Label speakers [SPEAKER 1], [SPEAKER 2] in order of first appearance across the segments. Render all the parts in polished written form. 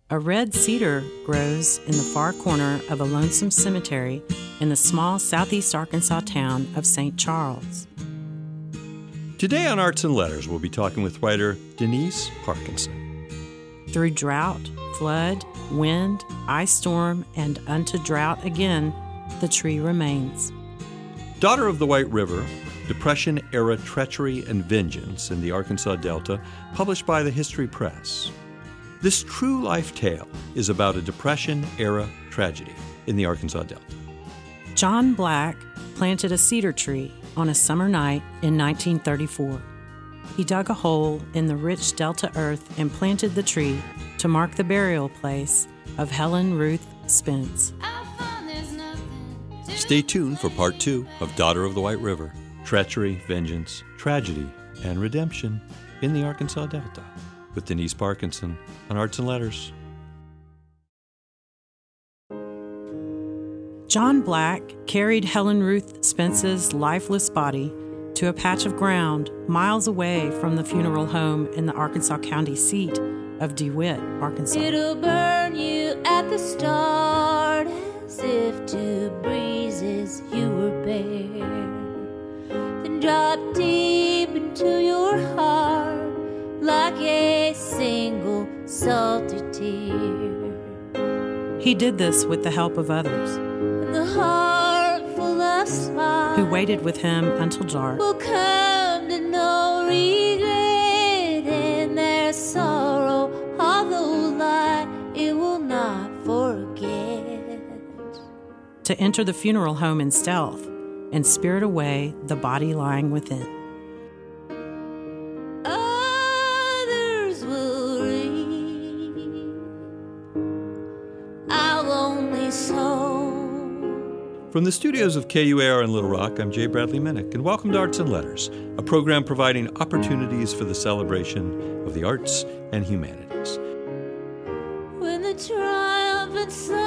[SPEAKER 1] A red cedar grows in the far corner of a lonesome cemetery in the small southeast Arkansas town of St. Charles.
[SPEAKER 2] Today on Arts and Letters, we'll be talking with writer Denise Parkinson.
[SPEAKER 1] Through drought, flood, wind, ice storm, and unto drought again, the tree remains.
[SPEAKER 2] Daughter of the White River, Depression-Era Treachery and Vengeance in the Arkansas Delta, published by the History Press. This true life tale is about a Depression-era tragedy in the Arkansas Delta.
[SPEAKER 1] John Black planted a cedar tree on a summer night in 1934. He dug a hole in the rich Delta earth and planted the tree to mark the burial place of Helen Ruth Spence.
[SPEAKER 2] Stay tuned for part 2 of Daughter of the White River, Treachery, Vengeance, Tragedy, and Redemption in the Arkansas Delta with Denise Parkinson on Arts and Letters.
[SPEAKER 1] John Black carried Helen Ruth Spence's lifeless body to a patch of ground miles away from the funeral home in the Arkansas County seat of DeWitt, Arkansas.
[SPEAKER 3] It'll burn you at the start as if to breezes you were bare, then drop deep into your heart like a single salty tear.
[SPEAKER 1] He did this with the help of others,
[SPEAKER 3] And the heart full of smiles
[SPEAKER 1] who waited with him until dark.
[SPEAKER 3] will come to no regret, and their sorrow, although light, it will not forget.
[SPEAKER 1] To enter the funeral home in stealth and spirit away the body lying within.
[SPEAKER 3] Others will read, I'll only sow.
[SPEAKER 2] From the studios of KUAR in Little Rock, I'm Jay Bradley Minnick, and welcome to Arts and Letters, a program providing opportunities for the celebration of the arts and humanities.
[SPEAKER 3] When the triumphant silence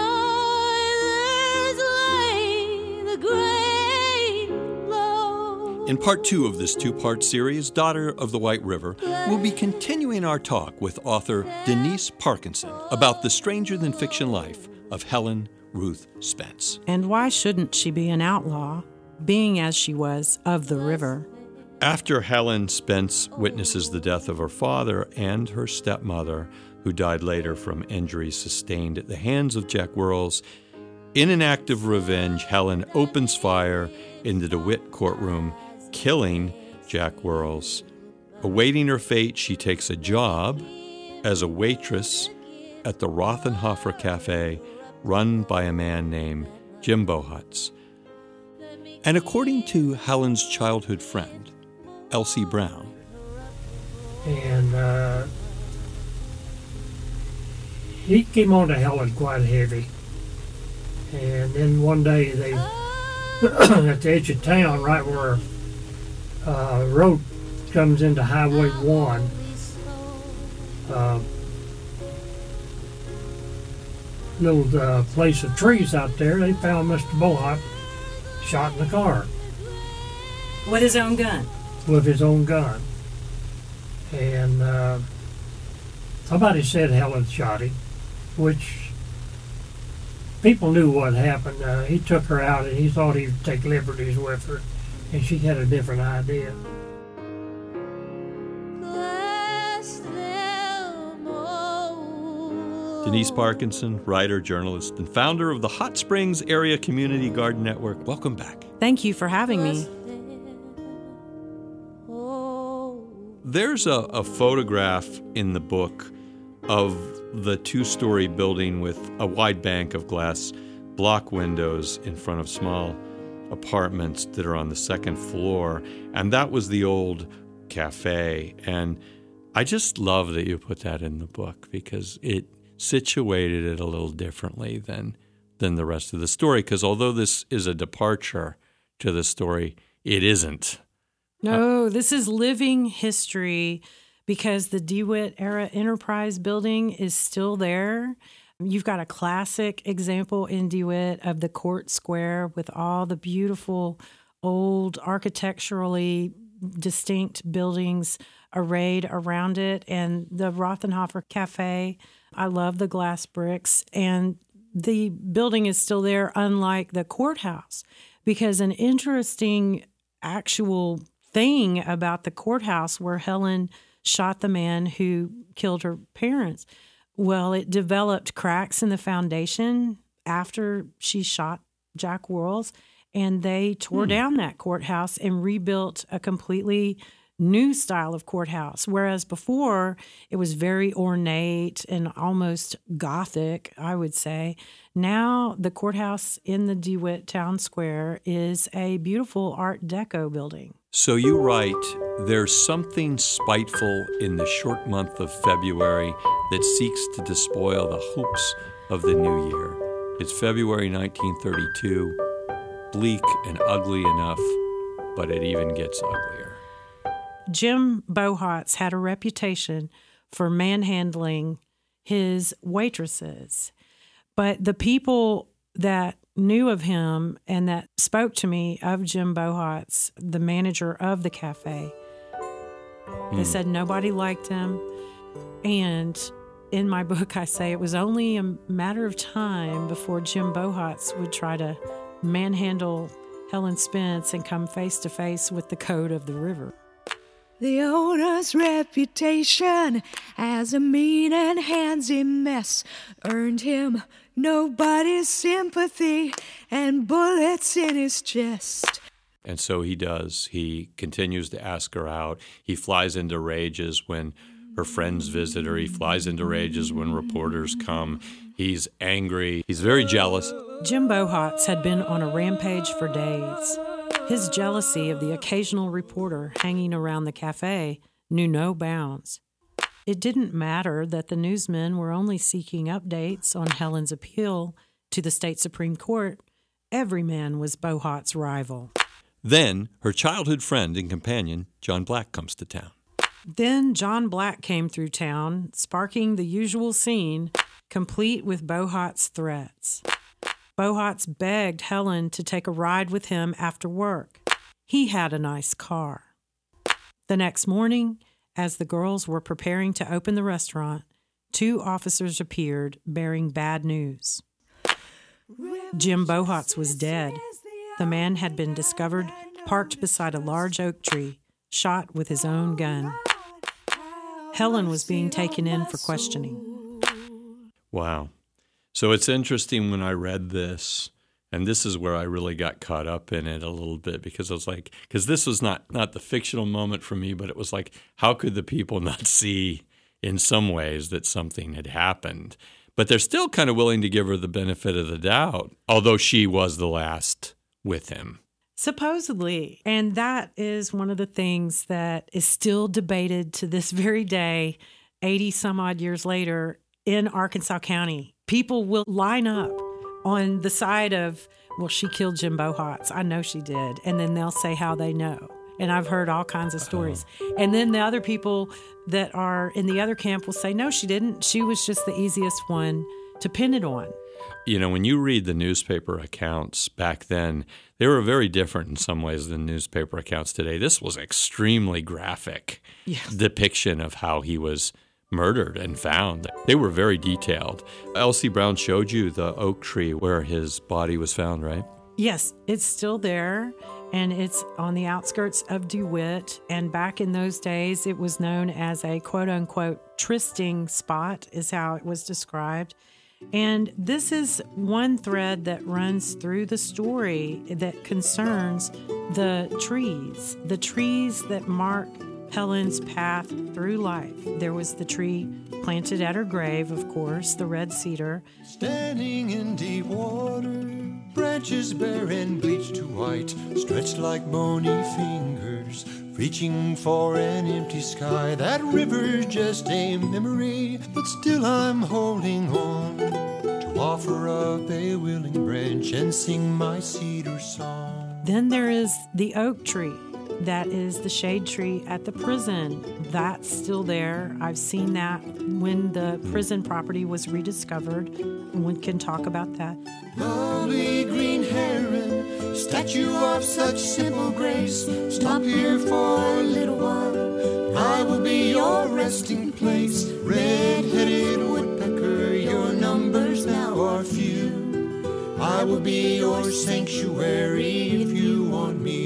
[SPEAKER 3] lay the great low.
[SPEAKER 2] In part 2 of this 2-part series, Daughter of the White River, we'll be continuing our talk with author Denise Parkinson about the stranger-than-fiction life of Helen Ruth Spence.
[SPEAKER 1] And why shouldn't she be an outlaw, being as she was of the river?
[SPEAKER 2] After Helen Spence witnesses the death of her father and her stepmother, who died later from injuries sustained at the hands of Jack Wuerls, in an act of revenge, Helen opens fire in the DeWitt courtroom, killing Jack Wuerls. Awaiting her fate, she takes a job as a waitress at the Rothenhofer Cafe, run by a man named Jimbo Hutz. And according to Helen's childhood friend, Elsie Brown,
[SPEAKER 4] and he came on to Helen quite heavy. And then one day they, at the edge of town, right where road comes into Highway 1, little place of trees out there, they found Mr. Bohart shot in the car
[SPEAKER 1] With his own gun.
[SPEAKER 4] with his own gun. And somebody said Helen shot him, which people knew what happened. He took her out and he thought he'd take liberties with her, and she had a different idea.
[SPEAKER 3] Bless them all.
[SPEAKER 2] Denise Parkinson, writer, journalist, and founder of the Hot Springs Area Community Garden Network. Welcome back.
[SPEAKER 1] Thank you for having me.
[SPEAKER 2] There's a photograph in the book of the 2-story building with a wide bank of glass block windows in front of small apartments that are on the second floor. And that was the old cafe. And I just love that you put that in the book because it situated it a little differently than the rest of the story. Because although this is a departure to the story, it isn't.
[SPEAKER 1] No, this is living history because the DeWitt era Enterprise building is still there. You've got a classic example in DeWitt of the court square with all the beautiful old architecturally distinct buildings arrayed around it. And the Rothenhofer Cafe I love the glass bricks, and the building is still there, unlike the courthouse, because an interesting actual thing about the courthouse where Helen shot the man who killed her parents, well, it developed cracks in the foundation after she shot Jack Wuerls, and they tore down that courthouse and rebuilt a completely new style of courthouse, whereas before it was very ornate and almost Gothic, I would say. Now the courthouse in the DeWitt Town Square is a beautiful Art Deco building.
[SPEAKER 2] So you write, there's something spiteful in the short month of February that seeks to despoil the hopes of the new year. It's February 1932, bleak and ugly enough, but it even gets uglier.
[SPEAKER 1] Jim Bohatz had a reputation for manhandling his waitresses, but the people that knew of him and that spoke to me of Jim Bohatz, the manager of the cafe, they said nobody liked him. And in my book, I say it was only a matter of time before Jim Bohatz would try to manhandle Helen Spence and come face to face with the code of the river.
[SPEAKER 5] The owner's reputation as a mean and handsy mess earned him nobody's sympathy and bullets in his chest.
[SPEAKER 2] And so he does. He continues to ask her out. He flies into rages when her friends visit her. He flies into rages when reporters come. He's angry. He's very jealous.
[SPEAKER 1] Jim Bohatz had been on a rampage for days. His jealousy of the occasional reporter hanging around the cafe knew no bounds. It didn't matter that the newsmen were only seeking updates on Helen's appeal to the state Supreme Court. Every man was Bohatz's rival.
[SPEAKER 2] Then her childhood friend and companion, John Black, comes to town.
[SPEAKER 1] Then John Black came through town, sparking the usual scene, complete with Bohatz's threats. Bohatz begged Helen to take a ride with him after work. He had a nice car. The next morning, as the girls were preparing to open the restaurant, 2 officers appeared bearing bad news. Jim Bohatz was dead. The man had been discovered parked beside a large oak tree, shot with his own gun. Helen was being taken in for questioning.
[SPEAKER 2] Wow. So it's interesting when I read this, and this is where I really got caught up in it a little bit, because I was like, because this was not the fictional moment for me, but it was like, how could the people not see in some ways that something had happened? But they're still kind of willing to give her the benefit of the doubt, although she was the last with him.
[SPEAKER 1] Supposedly. And that is one of the things that is still debated to this very day, 80 some odd years later in Arkansas County. People will line up on the side of, well, she killed Jim Bohatz. I know she did. And then they'll say how they know. And I've heard all kinds of stories. And then the other people that are in the other camp will say, no, she didn't. She was just the easiest one to pin it on.
[SPEAKER 2] You know, when you read the newspaper accounts back then, they were very different in some ways than newspaper accounts today. This was extremely graphic depiction of how he was murdered and found. They were very detailed. Elsie Brown showed you the oak tree where his body was found, right?
[SPEAKER 1] Yes, it's still there, and it's on the outskirts of DeWitt. And back in those days, it was known as a quote-unquote trysting spot, is how it was described. And this is one thread that runs through the story that concerns the trees that mark Helen's path through life. There was the tree planted at her grave, of course, the red cedar.
[SPEAKER 6] Standing in deep water, branches bare and bleached to white, stretched like bony fingers, reaching for an empty sky. That river's just a memory, but still I'm holding on to offer up a willing branch and sing my cedar song.
[SPEAKER 1] Then there is the oak tree. That is the shade tree at the prison. That's still there. I've seen that when the prison property was rediscovered. One can talk about that.
[SPEAKER 6] Lovely green heron, statue of such simple grace, stop here for a little while. I will be your resting place. Red-headed woodpecker, numbers now are few. I will be your sanctuary if you want me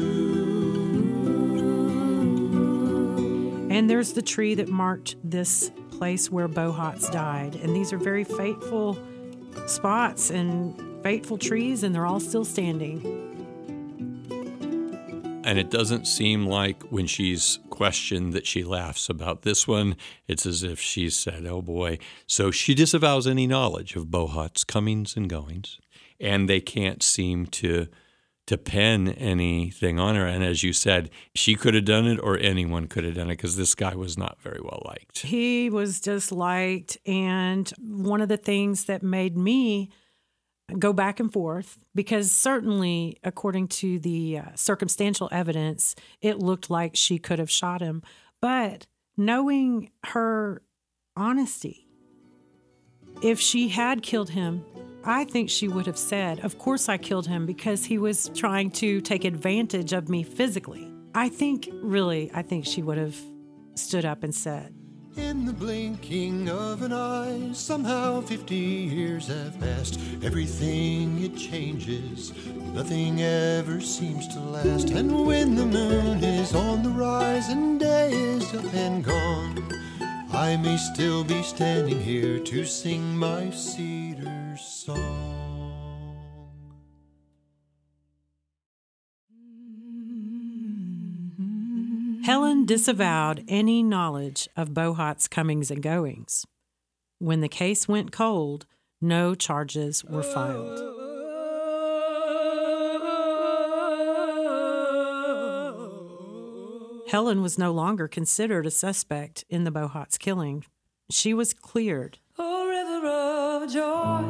[SPEAKER 6] to.
[SPEAKER 1] And there's the tree that marked this place where Bohats died. And these are very fateful spots and fateful trees, and they're all still standing.
[SPEAKER 2] And it doesn't seem like when she's questioned that she laughs about this one. It's as if she said, oh boy. So she disavows any knowledge of Bohat's comings and goings, and they can't seem to pen anything on her. And as you said, she could have done it or anyone could have done it because this guy was not very well liked.
[SPEAKER 1] He was disliked, and one of the things that made me go back and forth, because certainly, according to the circumstantial evidence, it looked like she could have shot him. But knowing her honesty, if she had killed him, I think she would have said, of course I killed him because he was trying to take advantage of me physically. I think she would have stood up and said.
[SPEAKER 6] In the blinking of an eye, somehow 50 years have passed. Everything, it changes. Nothing ever seems to last. And when the moon is on the rise and day is up and gone, I may still be standing here to sing my cedar song.
[SPEAKER 1] Helen disavowed any knowledge of Bohat's comings and goings. When the case went cold, no charges were filed. Helen was no longer considered a suspect in the Bohat's killing. She was cleared.
[SPEAKER 7] Oh, river of joy,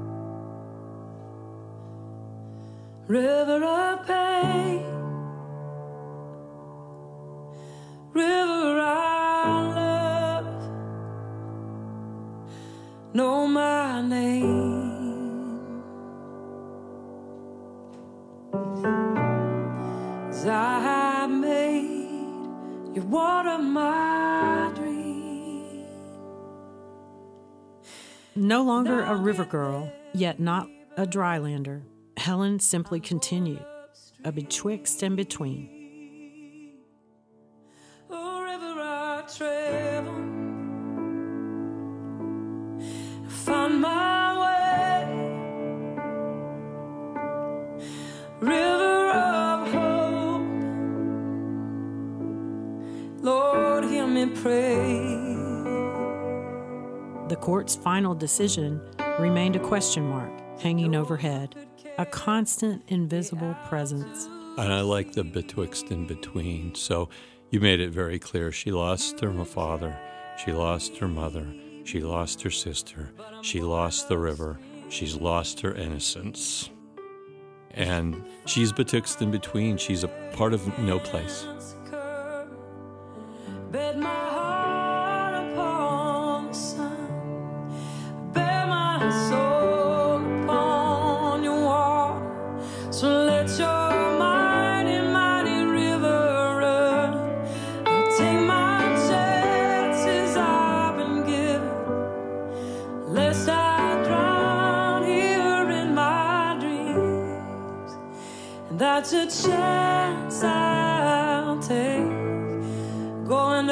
[SPEAKER 7] river of pain, river I love, know my name. 'Cause I have made you water my dream.
[SPEAKER 1] No longer a river girl, yet not a drylander, Helen simply continued, a betwixt and between.
[SPEAKER 7] Travel, find my way, river of hope, Lord, hear me pray.
[SPEAKER 1] The court's final decision remained a question mark hanging overhead, a constant invisible presence.
[SPEAKER 2] And I like the betwixt and between. So you made it very clear. She lost her father. She lost her mother. She lost her sister. She lost the river. She's lost her innocence. And she's betwixt and between. She's a part of no place.
[SPEAKER 7] Bet my heart upon the sun, bet my soul upon your water. So let your that's a chance I'll take, going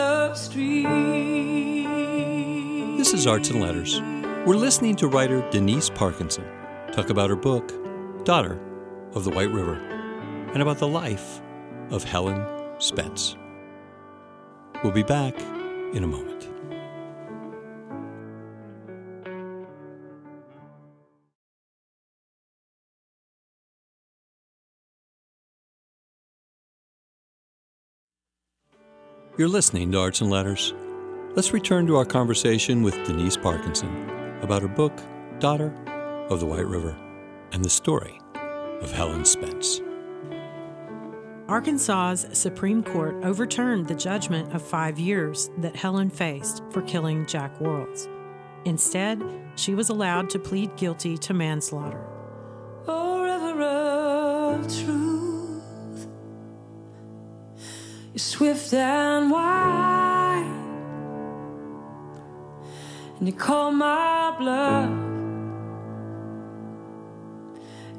[SPEAKER 7] upstream.
[SPEAKER 2] This is Arts and Letters. We're listening to writer Denise Parkinson talk about her book, Daughter of the White River, and about the life of Helen Spence. We'll be back in a moment. You're listening to Arts and Letters. Let's return to our conversation with Denise Parkinson about her book, Daughter of the White River, and the story of Helen Spence.
[SPEAKER 1] Arkansas's Supreme Court overturned the judgment of 5 years that Helen faced for killing Jack Worrells. Instead, she was allowed to plead guilty to manslaughter.
[SPEAKER 7] Oh, river of truth, you're swift and wide, and you call my bluff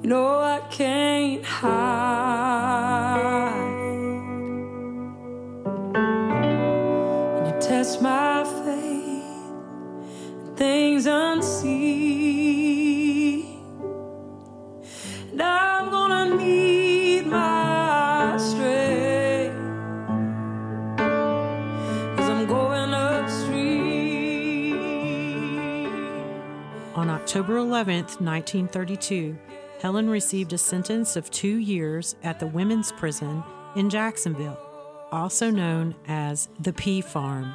[SPEAKER 7] You know I can't hide. And you test my faith, things unseen. And I'm gonna need my strength, 'cause I'm going upstream.
[SPEAKER 1] On October 11th, 1932, Helen received a sentence of 2 years at the women's prison in Jacksonville, also known as the P Farm.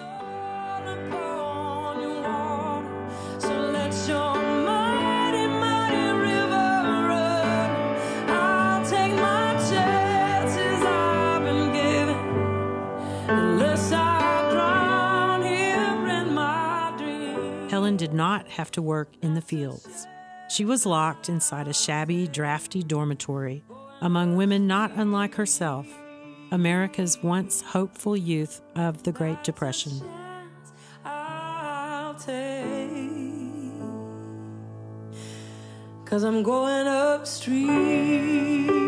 [SPEAKER 1] Helen did not have to work in the fields. She was locked inside a shabby, drafty dormitory among women not unlike herself, America's once hopeful youth of the Great Depression.
[SPEAKER 7] I'll take, 'cause I'm going upstream.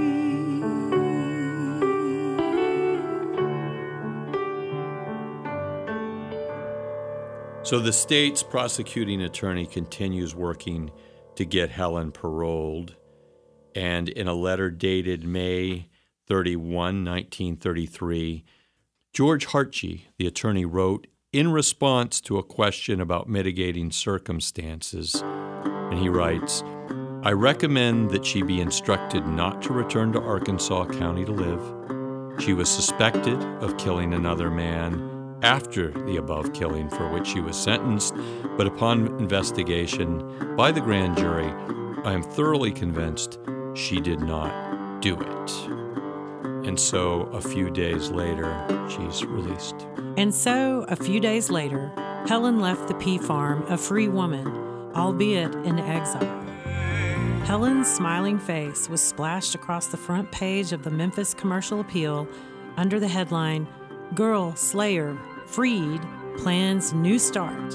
[SPEAKER 2] So the state's prosecuting attorney continues working to get Helen paroled. And in a letter dated May 31, 1933, George Hartje, the attorney, wrote in response to a question about mitigating circumstances. And he writes, I recommend that she be instructed not to return to Arkansas County to live. She was suspected of killing another man after the above killing for which she was sentenced, but upon investigation by the grand jury, I am thoroughly convinced she did not do it. And so a few days later, she's released.
[SPEAKER 1] And so, a few days later, Helen left the P Farm a free woman, albeit in exile. Helen's smiling face was splashed across the front page of the Memphis Commercial Appeal under the headline, Girl Slayer, Freed, Plans New Start.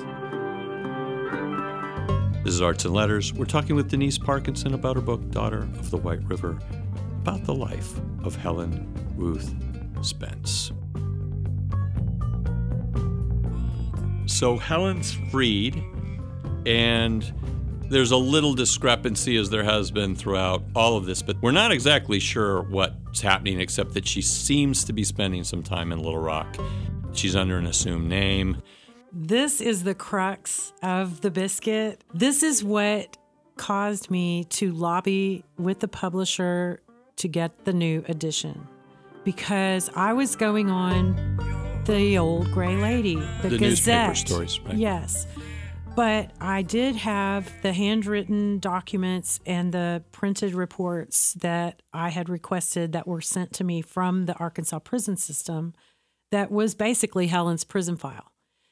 [SPEAKER 2] This is Arts and Letters. We're talking with Denise Parkinson about her book, Daughter of the White River, about the life of Helen Ruth Spence. So Helen's freed, and there's a little discrepancy, as there has been throughout all of this, but we're not exactly sure what's happening, except that she seems to be spending some time in Little Rock. She's under an assumed name.
[SPEAKER 1] This is the crux of the biscuit. This is what caused me to lobby with the publisher to get the new edition, because I was going on the old Gray Lady, the Gazette.
[SPEAKER 2] Newspaper stories, right?
[SPEAKER 1] Yes. But I did have the handwritten documents and the printed reports that I had requested that were sent to me from the Arkansas prison system that was basically Helen's prison file.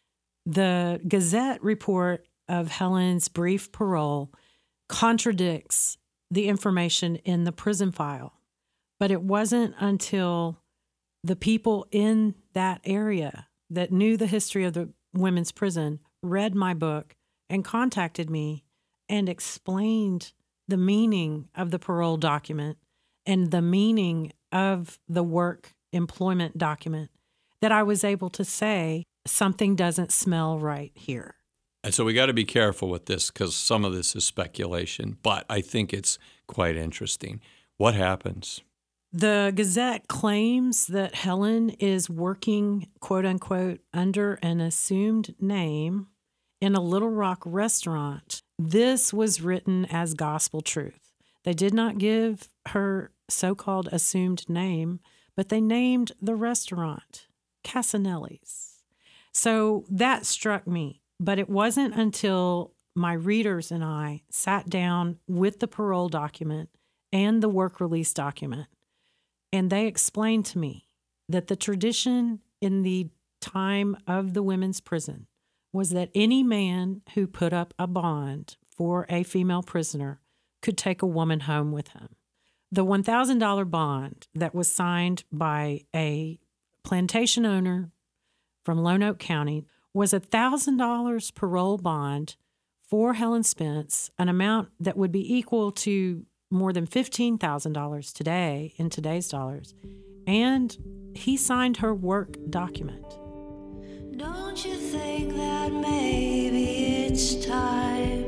[SPEAKER 1] The Gazette report of Helen's brief parole contradicts the information in the prison file. But it wasn't until the people in that area that knew the history of the women's prison read my book and contacted me and explained the meaning of the parole document and the meaning of the work employment document that I was able to say something doesn't smell right here.
[SPEAKER 2] And so we got to be careful with this, because some of this is speculation, but I think it's quite interesting. What happens?
[SPEAKER 1] The Gazette claims that Helen is working, quote unquote, under an assumed name in a Little Rock restaurant. This was written as gospel truth. They did not give her so-called assumed name, but they named the restaurant Casanelli's. So that struck me, but it wasn't until my readers and I sat down with the parole document and the work release document, and they explained to me that the tradition in the time of the women's prison was that any man who put up a bond for a female prisoner could take a woman home with him. The $1,000 bond that was signed by a plantation owner from Lonoke County was $1,000 parole bond for Helen Spence, an amount that would be equal to more than $15,000 today in today's dollars. And he signed her work document.
[SPEAKER 5] Don't you think that maybe it's time?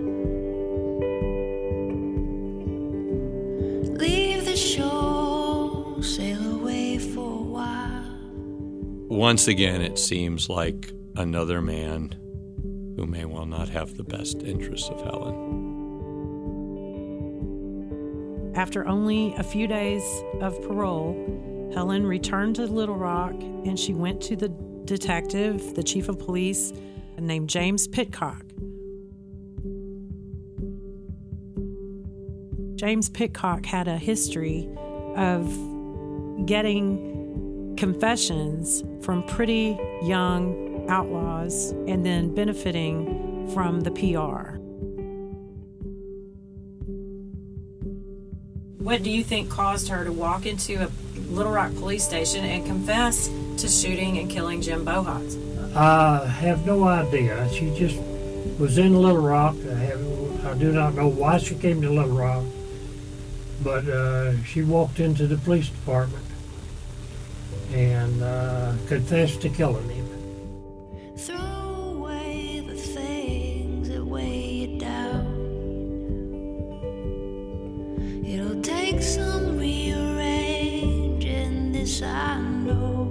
[SPEAKER 5] Leave the shore, sail away for a while.
[SPEAKER 2] Once again, it seems like another man who may well not have the best interests of Helen.
[SPEAKER 1] After only a few days of parole, Helen returned to Little Rock, and she went to the detective, the chief of police, named James Pitcock. James Pitcock had a history of getting confessions from pretty young outlaws and then benefiting from the PR. What do you think caused her to walk into a Little Rock police station and confess to shooting and killing Jim Bohatz?
[SPEAKER 4] I have no idea. She just was in Little Rock. I do not know why she came to Little Rock, but she walked into the police department and confessed to killing him.
[SPEAKER 5] Throw away the things that weigh you down. It'll take some rearranging, this I know.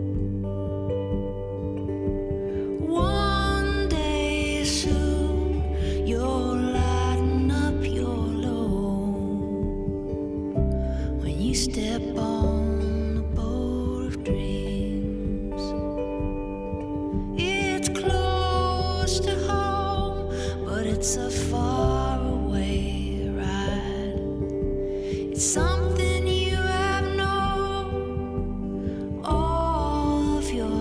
[SPEAKER 5] One day soon you'll lighten up your load when you step on the boat of dreams. It's close to home, but it's a far away ride. It's something you have known all of your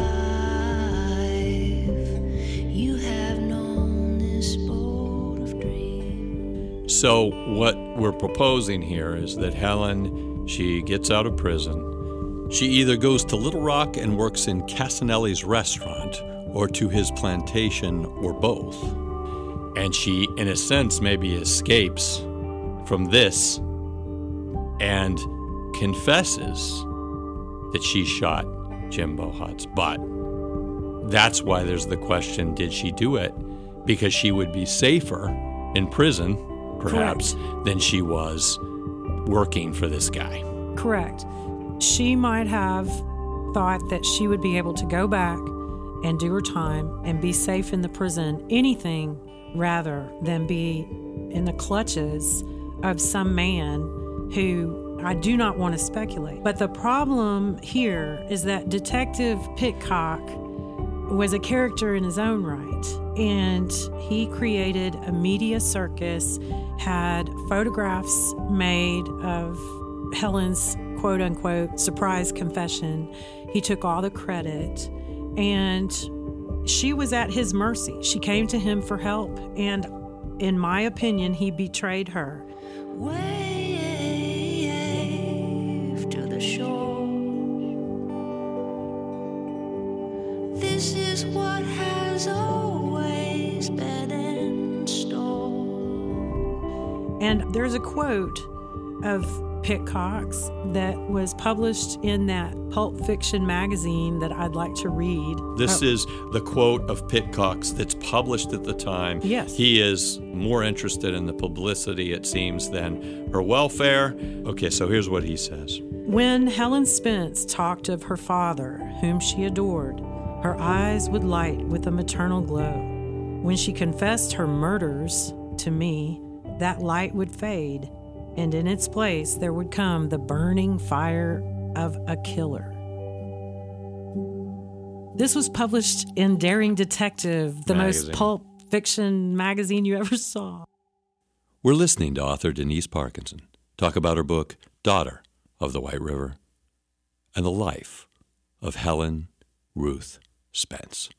[SPEAKER 5] life. You have known this boat of dreams.
[SPEAKER 2] So what we're proposing here is that Helen, she gets out of prison. She either goes to Little Rock and works in Casanelli's restaurant or to his plantation or both. And she, in a sense, maybe escapes from this and confesses that she shot Jim Bohatz. But that's why there's the question, did she do it? Because she would be safer in prison, perhaps, than she was working for this guy.
[SPEAKER 1] Correct. She might have thought that she would be able to go back and do her time and be safe in the prison, anything rather than be in the clutches of some man who I do not want to speculate. But the problem here is that Detective Pitcock was a character in his own right, and he created a media circus, had photographs made of Helen's quote-unquote surprise confession. He took all the credit, and she was at his mercy. She came to him for help, and in my opinion, he betrayed her.
[SPEAKER 5] Wave to the shore. This is what has always been in store.
[SPEAKER 1] And there's a quote of Pitcock's that was published in that Pulp Fiction magazine that I'd like to read.
[SPEAKER 2] This is the quote of Pitcock's that's published at the time.
[SPEAKER 1] Yes.
[SPEAKER 2] He is more interested in the publicity, it seems, than her welfare. Okay, so here's what he says.
[SPEAKER 1] When Helen Spence talked of her father, whom she adored, her eyes would light with a maternal glow. When she confessed her murders to me, that light would fade, and in its place there would come the burning fire of a killer. This was published in Daring Detective, the most Pulp Fiction magazine you ever saw.
[SPEAKER 2] We're listening to author Denise Parkinson talk about her book, Daughter of the White River, and the life of Helen Ruth Spence.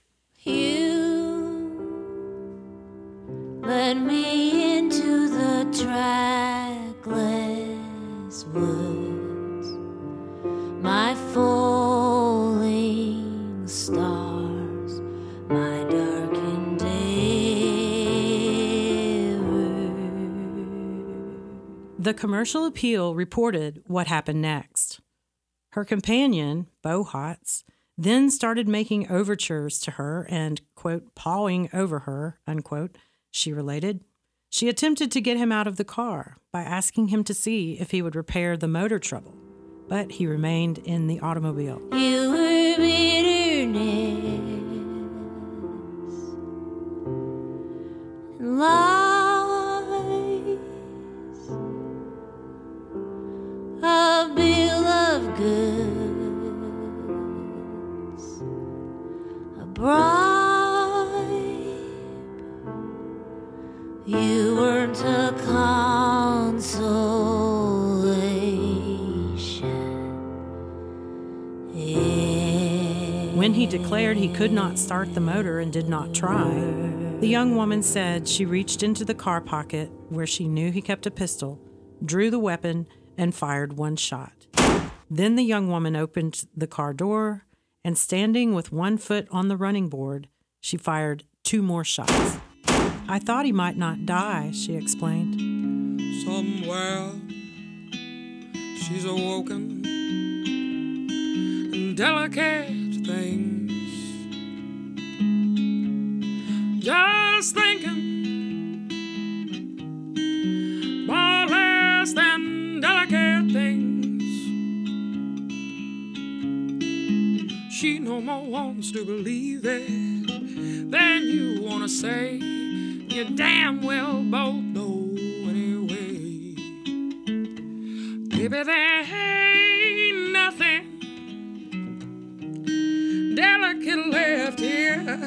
[SPEAKER 3] You led me into the trackless woods, my falling stars, my darkened day.
[SPEAKER 1] The Commercial Appeal reported what happened next. Her companion, Beau Hotz, then started making overtures to her and, quote, pawing over her, unquote, she related. She attempted to get him out of the car by asking him to see if he would repair the motor trouble, but he remained in the automobile.
[SPEAKER 3] You were bitterness and lies, a bill of goods, a bribe. You weren't a consolation.
[SPEAKER 1] When he declared he could not start the motor and did not try, the young woman said she reached into the car pocket where she knew he kept a pistol, drew the weapon, and fired one shot. Then the young woman opened the car door, and standing with one foot on the running board, she fired 2 more shots. I thought he might not die, she explained.
[SPEAKER 7] Somewhere she's awoken in delicate things, just thinking more or less than delicate things. She no more wants to believe it than you want to say. You damn well both know anyway. Baby, there ain't nothing delicate left here.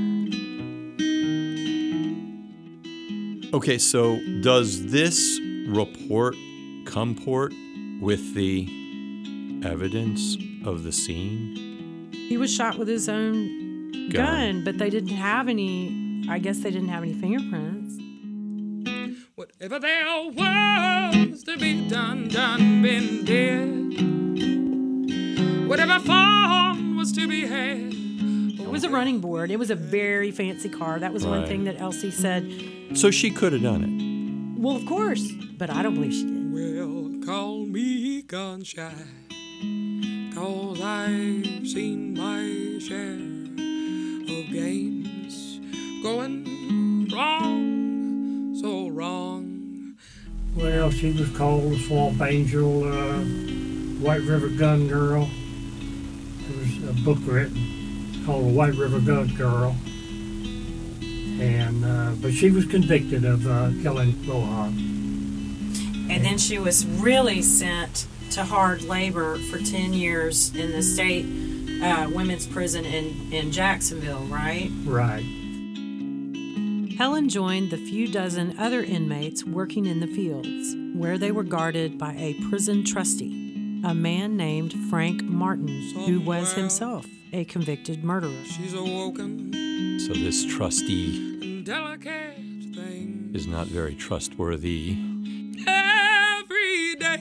[SPEAKER 2] Okay, so does this report comport with the evidence of the scene?
[SPEAKER 1] He was shot with his own gun, but they didn't have any, I guess they didn't have any fingerprints.
[SPEAKER 7] Whatever there was to be done, been dead. Whatever fun was to be had.
[SPEAKER 1] It was a running board. It was a very fancy car. That was one
[SPEAKER 2] Right.
[SPEAKER 1] thing that Elsie said.
[SPEAKER 2] So she could have done it.
[SPEAKER 1] Well, of course, but I don't believe she did.
[SPEAKER 7] Well, call me gun shy, 'cause I've seen my share of games going wrong, so wrong.
[SPEAKER 4] Well, she was called the Swamp Angel, White River Gun Girl. There was a book written called The White River Gun Girl. And but she was convicted of killing Mohawk.
[SPEAKER 1] And then she was really sent to hard labor for 10 years in the state women's prison in Jacksonville, right?
[SPEAKER 4] Right.
[SPEAKER 1] Helen joined the few dozen other inmates working in the fields, where they were guarded by a prison trustee, a man named Frank Martin, who was himself a convicted murderer.
[SPEAKER 7] She's awoken
[SPEAKER 2] So this trustee
[SPEAKER 7] in delicate things
[SPEAKER 2] is not very trustworthy.
[SPEAKER 7] every day.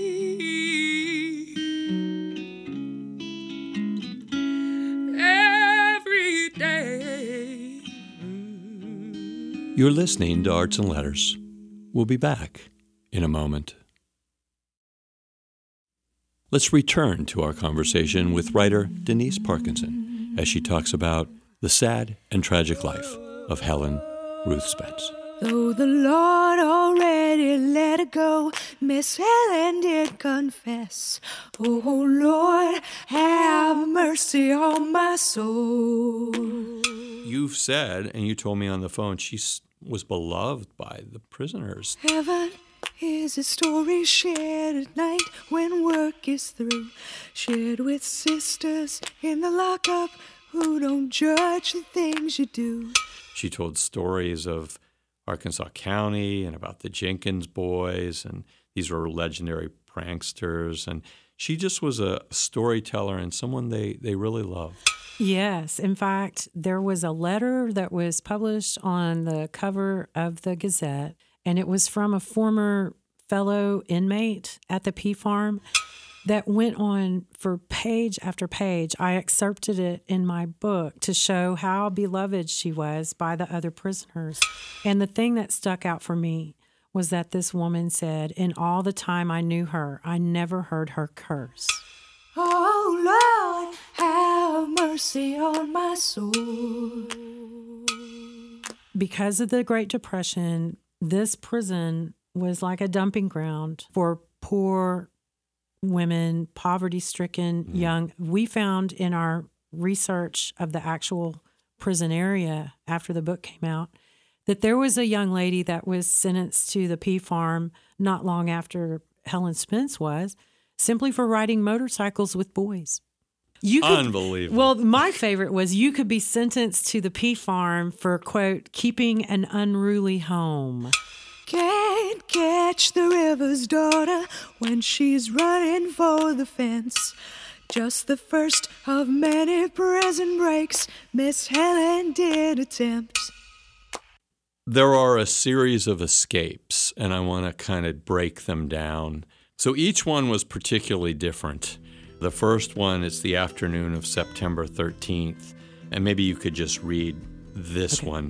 [SPEAKER 7] Every day.
[SPEAKER 2] You're listening to Arts and Letters. We'll be back in a moment. Let's return to our conversation with writer Denise Parkinson as she talks about the sad and tragic life of Helen Ruth Spence.
[SPEAKER 5] Though the Lord already let her go, Miss Helen did confess. Oh Lord, have mercy on my soul.
[SPEAKER 2] You've said, and you told me on the phone, she was beloved by the prisoners.
[SPEAKER 5] Heaven is a story shared at night when work is through, shared with sisters in the lockup who don't judge the things you do.
[SPEAKER 2] She told stories of Arkansas County and about the Jenkins boys, and these were legendary pranksters. And she just was a storyteller and someone they really loved.
[SPEAKER 1] Yes. In fact, there was a letter that was published on the cover of the Gazette, and it was from a former fellow inmate at the P Farm that went on for page after page. I excerpted it in my book to show how beloved she was by the other prisoners. And the thing that stuck out for me was that this woman said, "In all the time I knew her, I never heard her curse."
[SPEAKER 5] Oh Lord, have mercy on my soul.
[SPEAKER 1] Because of the Great Depression, this prison was like a dumping ground for poor women, poverty-stricken young. We found in our research of the actual prison area after the book came out that there was a young lady that was sentenced to the P farm not long after Helen Spence was, simply for riding motorcycles with boys.
[SPEAKER 2] Unbelievable.
[SPEAKER 1] Well, my favorite was you could be sentenced to the P farm for, quote, keeping an unruly home.
[SPEAKER 5] Can't catch the river's daughter when she's running for the fence. Just the first of many prison breaks Miss Helen did attempt.
[SPEAKER 2] There are a series of escapes, and I want to kind of break them down. So each one was particularly different. The first one is the afternoon of September 13th, and maybe you could just read this one.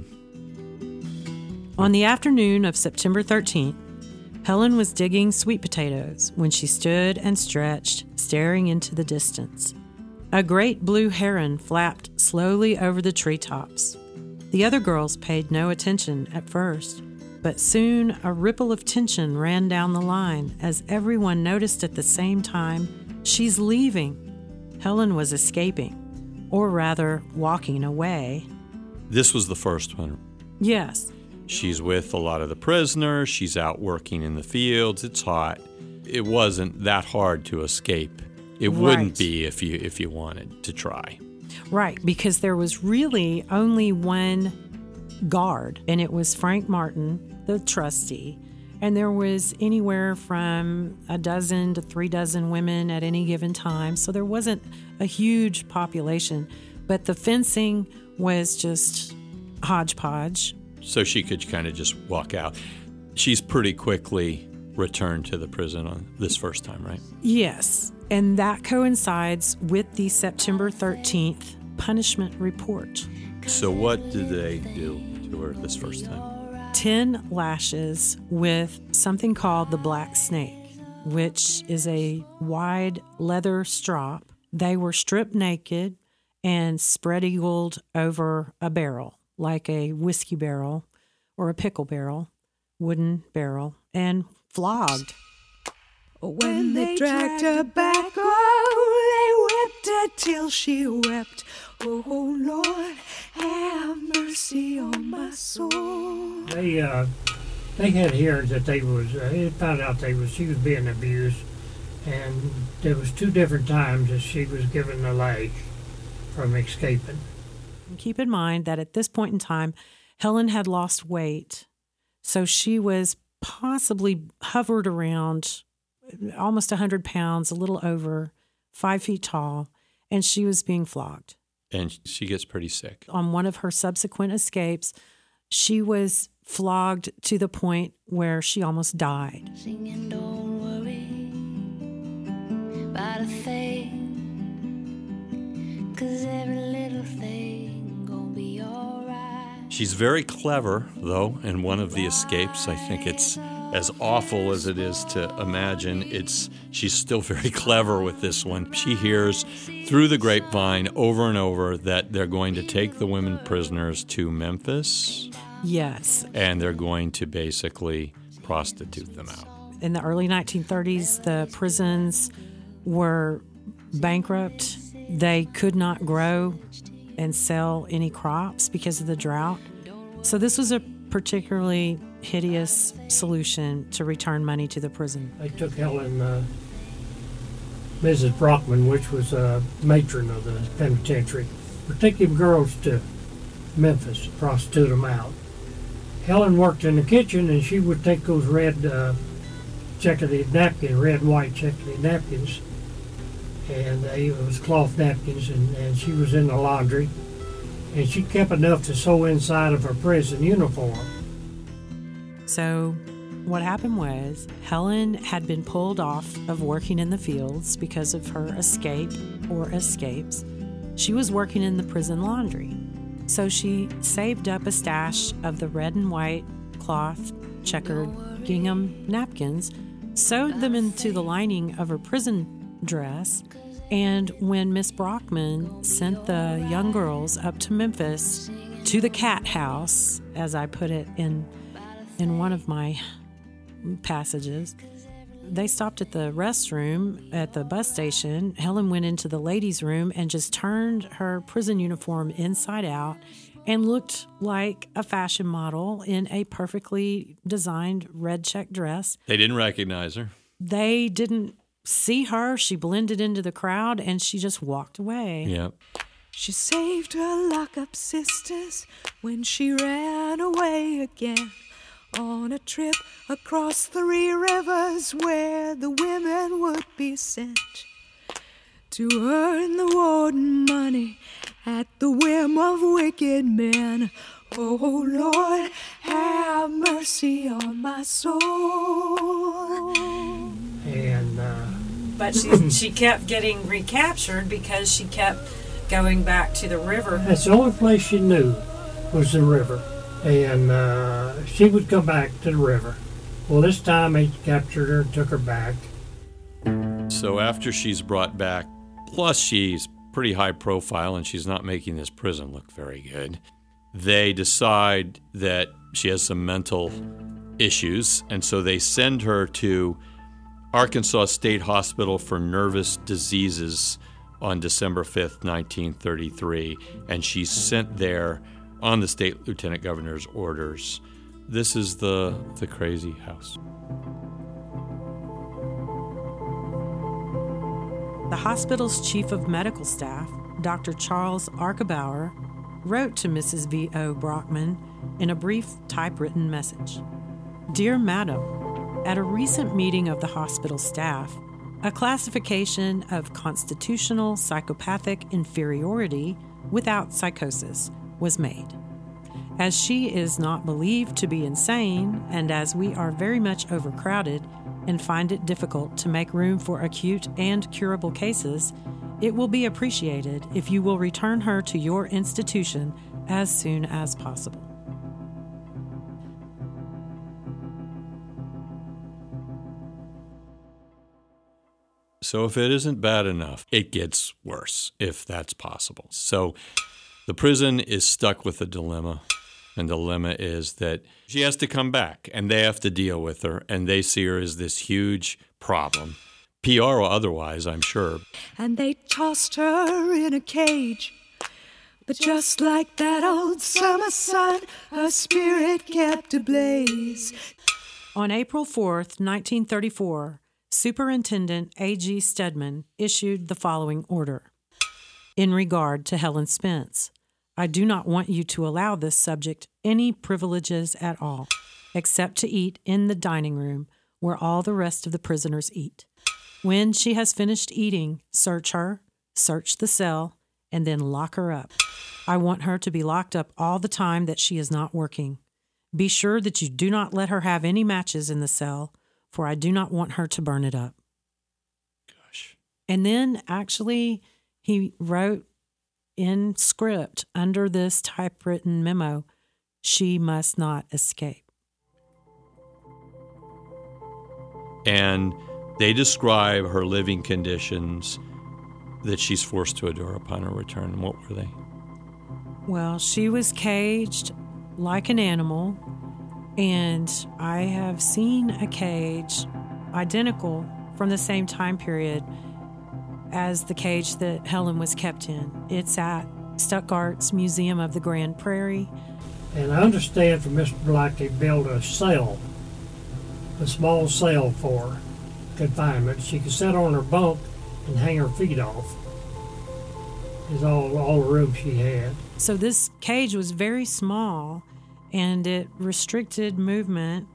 [SPEAKER 1] On the afternoon of September 13th, Helen was digging sweet potatoes when she stood and stretched, staring into the distance. A great blue heron flapped slowly over the treetops. The other girls paid no attention at first, but soon a ripple of tension ran down the line as everyone noticed at the same time, "She's leaving." Helen was escaping, or rather, walking away.
[SPEAKER 2] This was the first one.
[SPEAKER 1] Yes.
[SPEAKER 2] She's with a lot of the prisoners. She's out working in the fields. It's hot. It wasn't that hard to escape. It wouldn't be if you wanted to try.
[SPEAKER 1] Right, because there was really only one guard, and it was Frank Martin, the trustee. And there was anywhere from a dozen to 3 dozen women at any given time. So there wasn't a huge population, but the fencing was just hodgepodge.
[SPEAKER 2] So she could kind of just walk out. She's pretty quickly returned to the prison on this first time, right?
[SPEAKER 1] Yes, and that coincides with the September 13th punishment report.
[SPEAKER 2] So what did they do to her this first time?
[SPEAKER 1] 10 lashes with something called the black snake, which is a wide leather strop. They were stripped naked and spread-eagled over a barrel, like a whiskey barrel or a pickle barrel, wooden barrel, and flogged.
[SPEAKER 5] When they dragged her back, oh, they whipped her till she wept. Oh, Lord, have mercy on my soul.
[SPEAKER 4] They had hearings that they found out she was being abused, and there was 2 different times that she was given a leg from escaping.
[SPEAKER 1] Keep in mind that at this point in time, Helen had lost weight, so she was possibly hovered around almost 100 pounds, a little over, 5 feet tall, and she was being flogged.
[SPEAKER 2] And she gets pretty sick.
[SPEAKER 1] On one of her subsequent escapes, she was flogged to the point where she almost died.
[SPEAKER 3] Singing, don't worry about a thing, 'cause every little thing gonna be alright.
[SPEAKER 2] She's very clever, though, in one of the escapes. I think it's as awful as it is to imagine. She's still very clever with this one. She hears through the grapevine over and over that they're going to take the women prisoners to Memphis.
[SPEAKER 1] Yes.
[SPEAKER 2] And they're going to basically prostitute them out.
[SPEAKER 1] In the early 1930s, the prisons were bankrupt. They could not grow and sell any crops because of the drought. So this was a particularly hideous solution to return money to the prison.
[SPEAKER 4] They took Helen, Mrs. Brockman, which was a matron of the penitentiary, would take them girls to Memphis, prostitute them out. Helen worked in the kitchen, and she would take those red checkered napkins, red and white checkered napkins, and it was cloth napkins, and she was in the laundry, and she kept enough to sew inside of her prison uniform.
[SPEAKER 1] So what happened was Helen had been pulled off of working in the fields because of her escape or escapes. She was working in the prison laundry. So she saved up a stash of the red and white cloth checkered gingham napkins, sewed them into the lining of her prison dress, and when Miss Brockman sent the young girls up to Memphis to the cat house, as I put it in one of my passages, they stopped at the restroom at the bus station. Helen went into the ladies' room and just turned her prison uniform inside out and looked like a fashion model in a perfectly designed red check dress.
[SPEAKER 2] They didn't recognize her.
[SPEAKER 1] They didn't see her. She blended into the crowd and she just walked away.
[SPEAKER 2] Yep.
[SPEAKER 5] She saved her lock-up sisters when she ran away again on a trip across 3 rivers where the women would be sent to earn the warden money at the whim of wicked men. Oh, Lord, have mercy on my soul.
[SPEAKER 4] And
[SPEAKER 1] But she kept getting recaptured because she kept going back to the river.
[SPEAKER 4] that's the only place she knew was the river. And she would come back to the river. Well, this time they captured her and took her back.
[SPEAKER 2] So after she's brought back, plus she's pretty high profile and she's not making this prison look very good, they decide that she has some mental issues, and so they send her to Arkansas State Hospital for Nervous Diseases on December 5th, 1933, and she's sent there on the state lieutenant governor's orders. This is the crazy house.
[SPEAKER 1] The hospital's chief of medical staff, Dr. Charles Arkebauer, wrote to Mrs. V.O. Brockman in a brief typewritten message. Dear Madam, at a recent meeting of the hospital staff, a classification of constitutional psychopathic inferiority without psychosis was made. As she is not believed to be insane, and as we are very much overcrowded and find it difficult to make room for acute and curable cases, it will be appreciated if you will return her to your institution as soon as possible.
[SPEAKER 2] So if it isn't bad enough, it gets worse, if that's possible. So the prison is stuck with a dilemma, and the dilemma is that she has to come back, and they have to deal with her, and they see her as this huge problem, PR or otherwise, I'm sure.
[SPEAKER 5] And they tossed her in a cage. But just like that old summer sun, her spirit kept ablaze.
[SPEAKER 1] On April 4th, 1934, Superintendent A.G. Stedman issued the following order. In regard to Helen Spence, I do not want you to allow this subject any privileges at all, except to eat in the dining room where all the rest of the prisoners eat. When she has finished eating, search her, search the cell, and then lock her up. I want her to be locked up all the time that she is not working. Be sure that you do not let her have any matches in the cell, for I do not want her to burn it up.
[SPEAKER 2] Gosh.
[SPEAKER 1] And then actually he wrote in script under this typewritten memo, she must not escape.
[SPEAKER 2] And they describe her living conditions that she's forced to endure upon her return. What were they?
[SPEAKER 1] Well, she was caged like an animal, and I have seen a cage identical from the same time period as the cage that Helen was kept in. It's at Stuttgart's Museum of the Grand Prairie.
[SPEAKER 4] And I understand from Mr. Black they built a cell, a small cell for confinement. She could sit on her bunk and hang her feet off. Is all the room she had.
[SPEAKER 1] So this cage was very small, and it restricted movement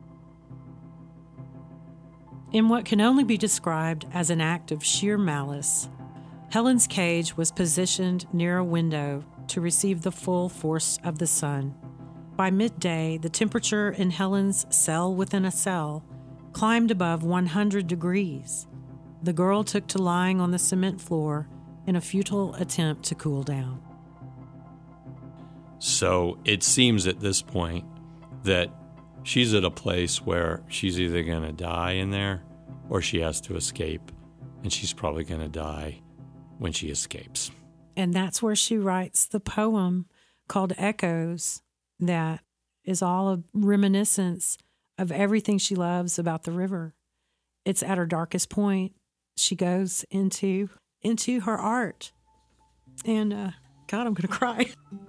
[SPEAKER 1] in what can only be described as an act of sheer malice. Helen's cage was positioned near a window to receive the full force of the sun. By midday, the temperature in Helen's cell within a cell climbed above 100 degrees. The girl took to lying on the cement floor in a futile attempt to cool down.
[SPEAKER 2] So it seems at this point that She's at a place where she's either going to die in there or she has to escape. And she's probably going to die when she escapes.
[SPEAKER 1] And that's where she writes the poem called Echoes that is all a reminiscence of everything she loves about the river. It's at her darkest point. She goes into her art. And, God, I'm going to cry.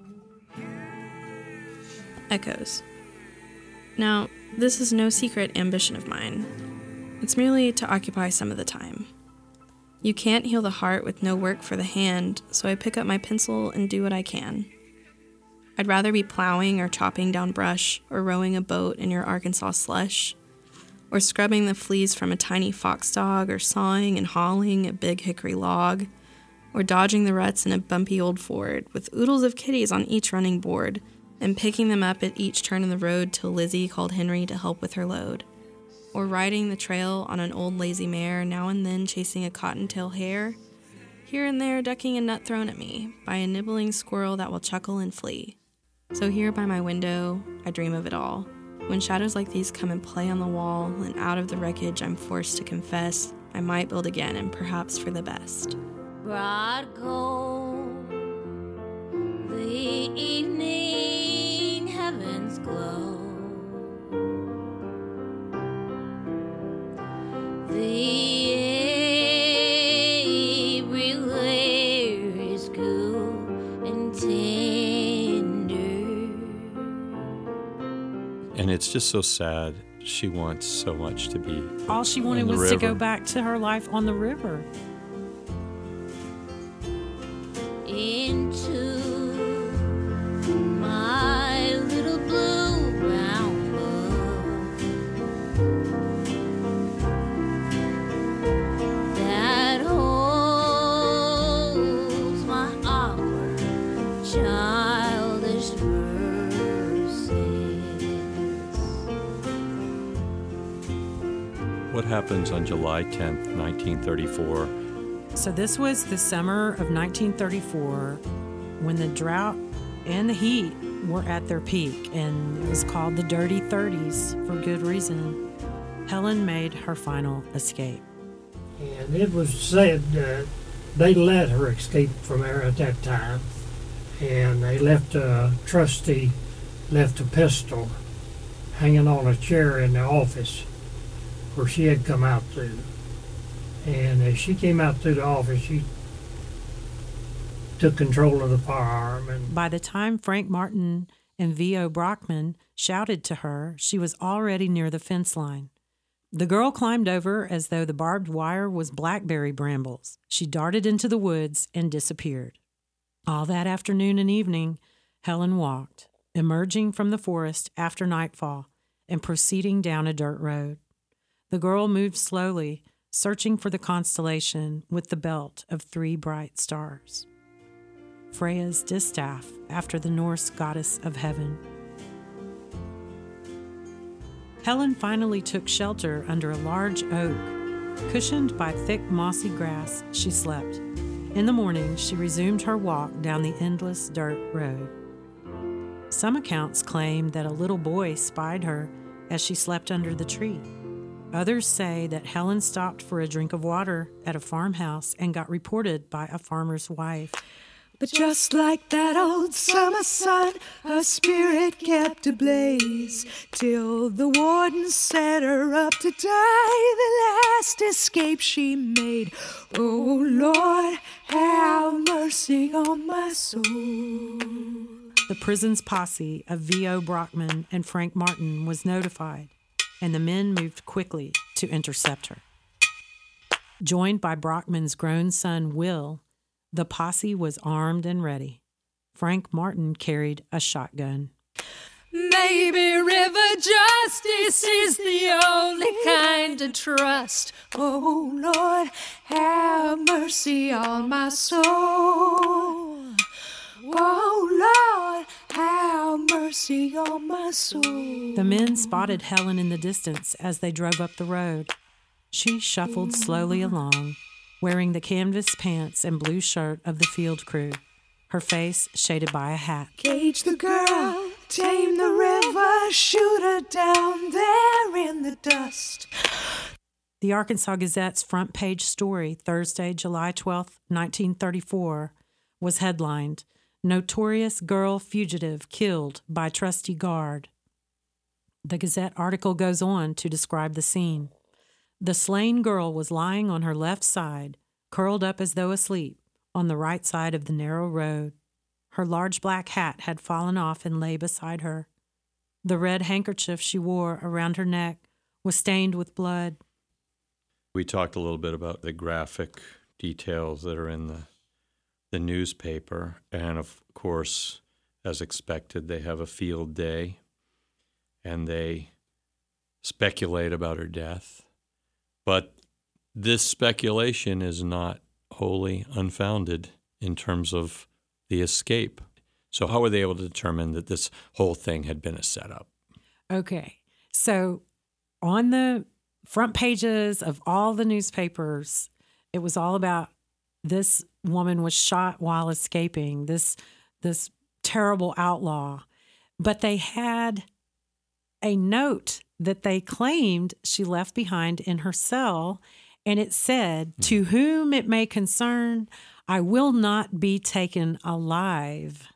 [SPEAKER 8] Echoes. Now, this is no secret ambition of mine. It's merely to occupy some of the time. You can't heal the heart with no work for the hand, so I pick up my pencil and do what I can. I'd rather be plowing or chopping down brush or rowing a boat in your Arkansas slush, or scrubbing the fleas from a tiny fox dog, or sawing and hauling a big hickory log, or dodging the ruts in a bumpy old ford with oodles of kitties on each running board, and picking them up at each turn in the road till Lizzie called Henry to help with her load, or riding the trail on an old lazy mare, now and then chasing a cottontail hare, here and there ducking a nut thrown at me by a nibbling squirrel that will chuckle and flee. So here by my window, I dream of it all. When shadows like these come and play on the wall, and out of the wreckage I'm forced to confess, I might build again, and perhaps for the best.
[SPEAKER 3] Bright gold, the evening heavens glow. The everywhere is cool and tender.
[SPEAKER 2] And it's just so sad. She wants so much to be.
[SPEAKER 1] All she wanted was to go back to her life on the river.
[SPEAKER 3] Into my little blue brown book that holds my awkward childish verses.
[SPEAKER 2] What happens on July 10th, 1934?
[SPEAKER 1] So this was the summer of 1934 when the drought and the heat were at their peak, and it was called the Dirty 30s for good reason. Helen made her final escape.
[SPEAKER 4] And it was said that they let her escape from there at that time. And they left a trustee, left a pistol hanging on a chair in the office where she had come out through. And as she came out through the office, she took control of the firearm. And
[SPEAKER 1] By the time Frank Martin and V.O. Brockman shouted to her, she was already near the fence line. The girl climbed over as though the barbed wire was blackberry brambles. She darted into the woods and disappeared. All that afternoon and evening, Helen walked, emerging from the forest after nightfall and proceeding down a dirt road. The girl moved slowly, searching for the constellation with the belt of 3 bright stars. Freya's distaff, after the Norse goddess of heaven. Helen finally took shelter under a large oak. Cushioned by thick mossy grass, she slept. In the morning, she resumed her walk down the endless dirt road. Some accounts claim that a little boy spied her as she slept under the tree. Others say that Helen stopped for a drink of water at a farmhouse and got reported by a farmer's wife.
[SPEAKER 5] But just like that old summer sun, her spirit kept ablaze till the warden set her up to die, the last escape she made. Oh Lord, have mercy on my soul.
[SPEAKER 1] The prison's posse of V.O. Brockman and Frank Martin was notified, and the men moved quickly to intercept her. Joined by Brockman's grown son, Will, the posse was armed and ready. Frank Martin carried a shotgun.
[SPEAKER 5] Maybe river justice is the only kind to trust. Oh Lord, have mercy on my soul. Oh Lord, have mercy on my soul.
[SPEAKER 1] The men spotted Helen in the distance as they drove up the road. She shuffled slowly along, wearing the canvas pants and blue shirt of the field crew, her face shaded by a hat.
[SPEAKER 5] Gauge the girl tame the river, shoot her down there in the dust.
[SPEAKER 1] The Arkansas Gazette's front page story, Thursday, July 12, 1934, was headlined, "Notorious Girl Fugitive Killed by Trusty Guard." The Gazette article goes on to describe the scene. The slain girl was lying on her left side, curled up as though asleep, on the right side of the narrow road. Her large black hat had fallen off and lay beside her. The red handkerchief she wore around her neck was stained with blood.
[SPEAKER 2] We talked a little bit about the graphic details that are in the newspaper. And of course, as expected, they have a field day and they speculate about her death. But this speculation is not wholly unfounded in terms of the escape. So how were they able to determine that this whole thing had been a setup?
[SPEAKER 1] Okay, so on the front pages of all the newspapers, it was all about this woman was shot while escaping, this terrible outlaw. But they had a note that they claimed she left behind in her cell, and it said, "To whom it may concern, I will not be taken alive."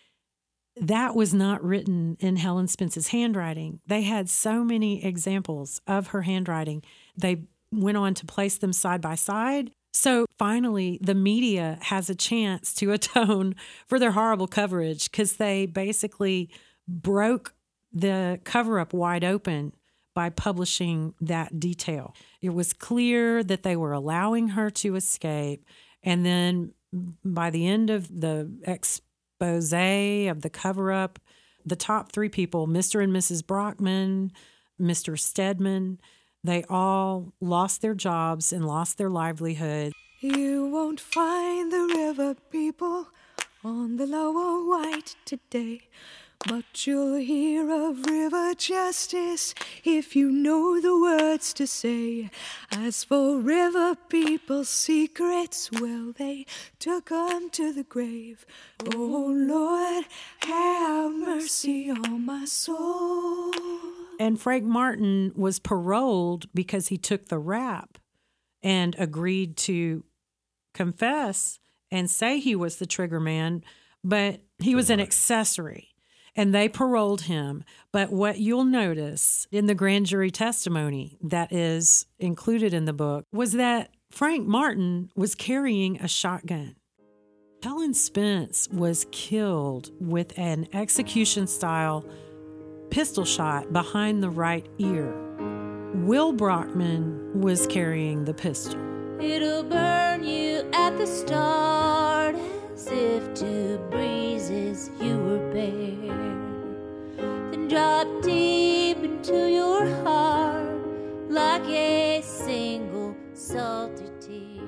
[SPEAKER 1] That was not written in Helen Spence's handwriting. They had so many examples of her handwriting. They went on to place them side by side. So finally, the media has a chance to atone for their horrible coverage because they basically broke the cover-up wide open by publishing that detail. It was clear that they were allowing her to escape. And then by the end of the expose of the cover-up, the top three people, Mr. and Mrs. Brockman, Mr. Stedman, they all lost their jobs and lost their livelihood.
[SPEAKER 5] You won't find the river people on the lower White today, but you'll hear of river justice if you know the words to say. As for river people's secrets, well, they took 'em to the grave. Oh, Lord, have mercy on my soul.
[SPEAKER 1] And Frank Martin was paroled because he took the rap and agreed to confess and say he was the trigger man, but he was an accessory. And they paroled him. But what you'll notice in the grand jury testimony that is included in the book was that Frank Martin was carrying a shotgun. Helen Spence was killed with an execution-style pistol shot behind the right ear. Will Brockman was carrying the pistol.
[SPEAKER 3] It'll burn you at the start as if two breezes you were bare. Then drop deep into your heart like a single salty tear.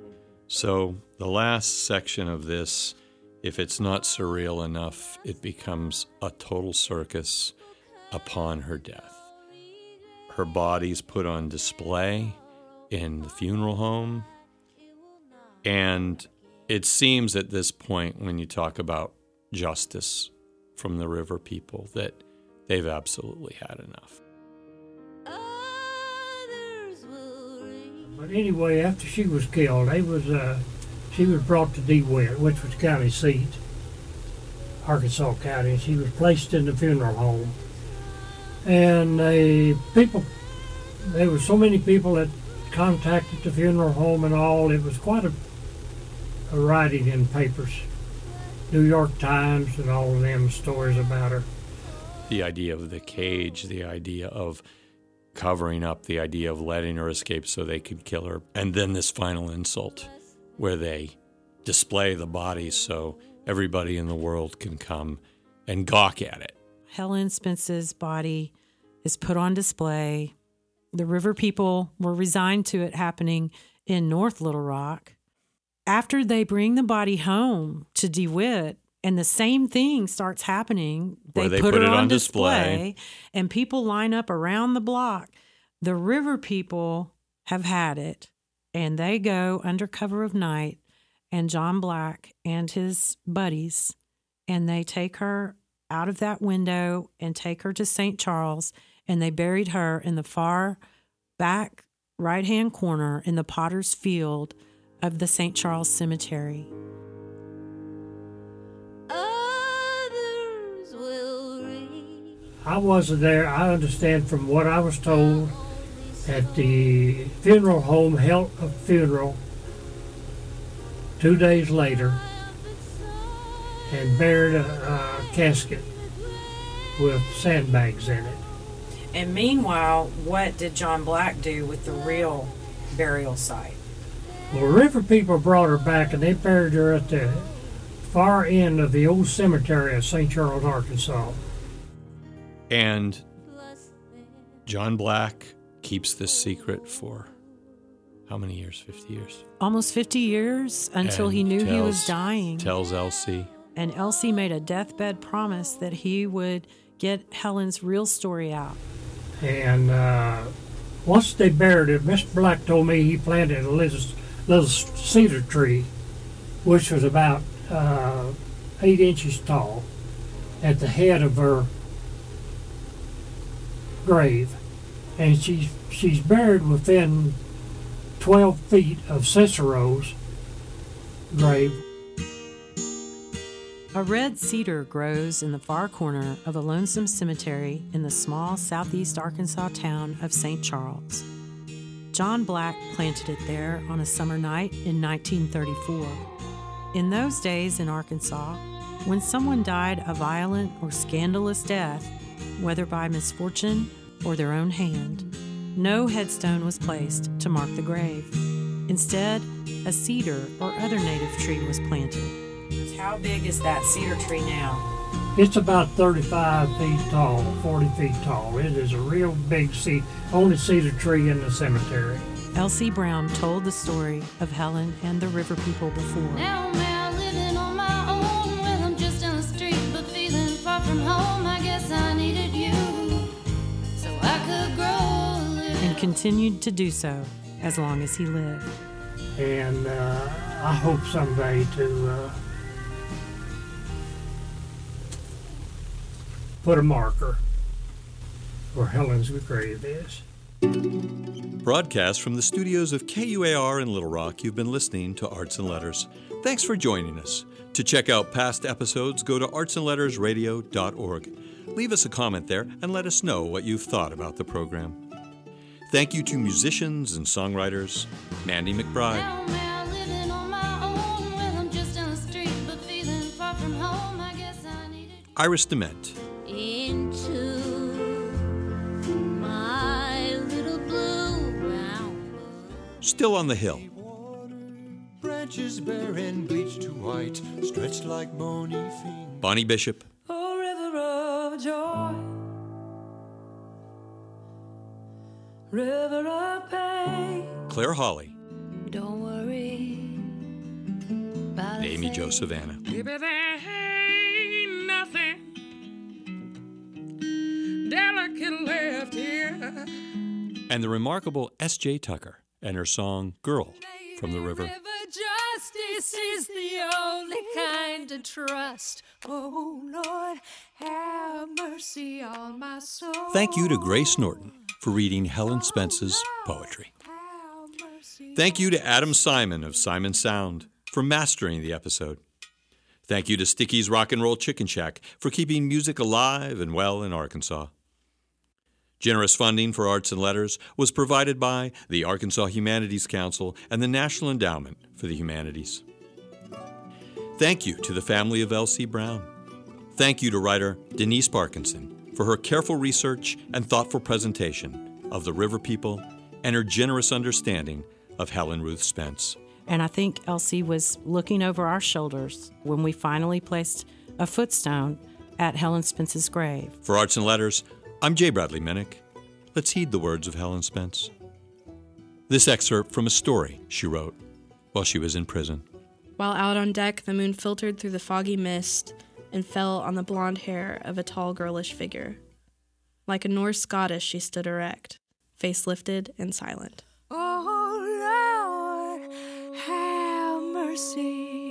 [SPEAKER 2] So the last section of this, if it's not surreal enough, it becomes a total circus upon her death. Her body's put on display in the funeral home. And it seems at this point, when you talk about justice from the river people, that they've absolutely had enough.
[SPEAKER 4] But anyway, after she was killed, she was brought to DeWitt, which was county seat, Arkansas County, and she was placed in the funeral home. And there were so many people that contacted the funeral home and all. It was quite a writing in papers, New York Times and all of them stories about her.
[SPEAKER 2] The idea of the cage, the idea of covering up, the idea of letting her escape so they could kill her, and then this final insult where they display the body so everybody in the world can come and gawk at it.
[SPEAKER 1] Helen Spence's body is put on display. The river people were resigned to it happening in North Little Rock. After they bring the body home to DeWitt, and the same thing starts happening,
[SPEAKER 2] they put it on display,
[SPEAKER 1] and people line up around the block. The river people have had it, and they go under cover of night, and John Black and his buddies, and they take her out of that window and take her to St. Charles, and they buried her in the far back right-hand corner in the Potter's Field of the St. Charles Cemetery.
[SPEAKER 3] Others will read.
[SPEAKER 4] I wasn't there. I understand from what I was told at the funeral home held a funeral 2 days later and buried a casket with sandbags in it.
[SPEAKER 1] And meanwhile, what did John Black do with the real burial site?
[SPEAKER 4] Well, river people brought her back and they buried her at the far end of the old cemetery of St. Charles, Arkansas.
[SPEAKER 2] And John Black keeps this secret for how many years? 50 years?
[SPEAKER 1] Almost 50 years until
[SPEAKER 2] And
[SPEAKER 1] he knew he was dying.
[SPEAKER 2] Tells Elsie.
[SPEAKER 1] And Elsie made a deathbed promise that he would get Helen's real story out.
[SPEAKER 4] And once they buried her, Mr. Black told me he planted a little cedar tree, which was about 8 inches tall, at the head of her grave. And she's buried within 12 feet of Cicero's grave.
[SPEAKER 1] A red cedar grows in the far corner of a lonesome cemetery in the small southeast Arkansas town of St. Charles. John Black planted it there on a summer night in 1934. In those days in Arkansas, when someone died a violent or scandalous death, whether by misfortune or their own hand, no headstone was placed to mark the grave. Instead, a cedar or other native tree was planted. How big is that cedar tree now?
[SPEAKER 4] It's about 35 feet tall, 40 feet tall. It is a real big only cedar tree in the cemetery.
[SPEAKER 1] Elsie Brown told the story of Helen and the river people before.
[SPEAKER 3] Now I'm out living on my own. Well, I'm just on the street, but feeling far from home. I guess I needed you, so I could grow a little.
[SPEAKER 1] And continued to do so as long as he lived.
[SPEAKER 4] And I hope someday to put a marker where Helen's grave is.
[SPEAKER 2] Broadcast from the studios of KUAR in Little Rock, you've been listening to Arts and Letters. Thanks for joining us. To check out past episodes, go to artsandlettersradio.org. Leave us a comment there and let us know what you've thought about the program. Thank you to musicians and songwriters, Mandy McBride,
[SPEAKER 3] Now I'm out living on my own. Well, I'm just on the street, but feeling far from home. I guess I needed you.
[SPEAKER 2] Iris Dement,
[SPEAKER 3] Into my little blue round book.
[SPEAKER 2] Still on the Hill,
[SPEAKER 6] Branches bare and bleached to white, stretched like bony fingers.
[SPEAKER 2] Bonnie Bishop,
[SPEAKER 5] Oh, river of joy, river of pain.
[SPEAKER 2] Claire Hawley,
[SPEAKER 5] Don't worry about a
[SPEAKER 2] Amy
[SPEAKER 5] thing.
[SPEAKER 2] Jo Savannah.
[SPEAKER 7] Baby, there ain't nothing delicate left here.
[SPEAKER 2] And the remarkable S.J. Tucker and her song Girl from the River.
[SPEAKER 5] Justice is the only kind to trust. Oh Lord, have mercy on my soul.
[SPEAKER 2] Thank you to Grace Norton for reading Helen Spence's poetry.
[SPEAKER 5] Have mercy.
[SPEAKER 2] Thank you to Adam Simon of Simon Sound for mastering the episode. Thank you to Sticky's Rock and Roll Chicken Shack for keeping music alive and well in Arkansas. Generous funding for Arts and Letters was provided by the Arkansas Humanities Council and the National Endowment for the Humanities. Thank you to the family of Elsie Brown. Thank you to writer Denise Parkinson for her careful research and thoughtful presentation of the River People and her generous understanding of Helen Ruth Spence.
[SPEAKER 1] And I think Elsie was looking over our shoulders when we finally placed a footstone at Helen Spence's grave.
[SPEAKER 2] For Arts and Letters, I'm J. Bradley Minnick. Let's heed the words of Helen Spence. This excerpt from a story she wrote while she was in prison.
[SPEAKER 8] While out on deck, the moon filtered through the foggy mist and fell on the blonde hair of a tall, girlish figure. Like a Norse goddess, she stood erect, face lifted and silent.
[SPEAKER 5] Oh Lord, have mercy